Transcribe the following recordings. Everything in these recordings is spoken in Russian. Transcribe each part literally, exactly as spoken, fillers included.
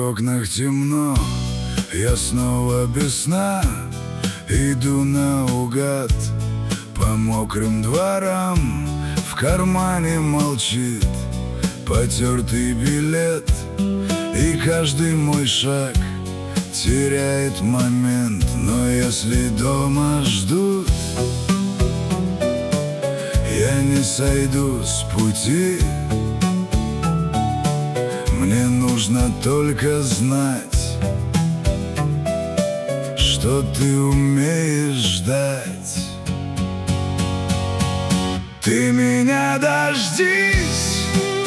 окнах темно, я снова без сна иду наугад по мокрым дворам. В кармане молчит потертый билет, и каждый мой шаг теряет момент. Но если дома ждут, я не сойду с пути. Мне нужно только знать, что ты умеешь ждать. Ты меня дождись,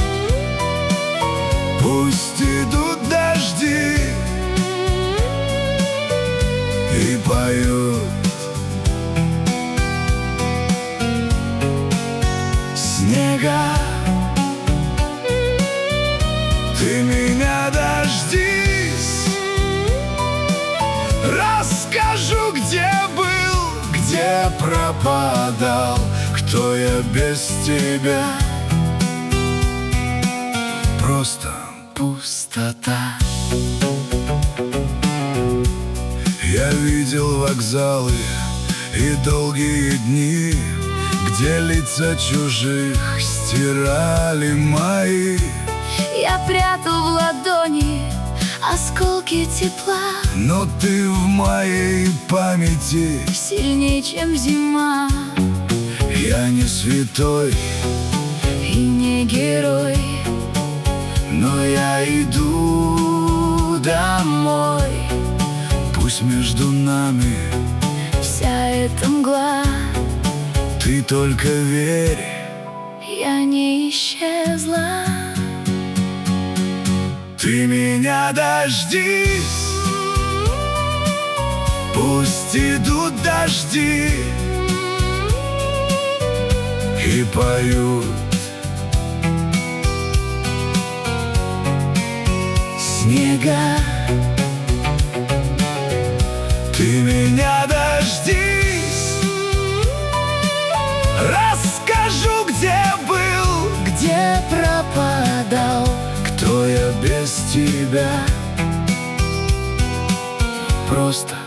пусть идут дожди и поют снега. Ты меня дождись, расскажу, где был, где пропадал, кто я без тебя. Просто пустота. Я видел вокзалы и долгие дни, где лица чужих стирали мои. Я прятал в ладони осколки тепла, но ты в моей памяти сильнее, чем зима. Я не святой и не герой, но я иду домой. Пусть между нами вся эта мгла, ты только верь, я не исчезла. Ты меня дождись, пусть идут дожди и поют снега. Ты меня дождись, расскажу, где был, где пропадал, кто я без тебя. Просто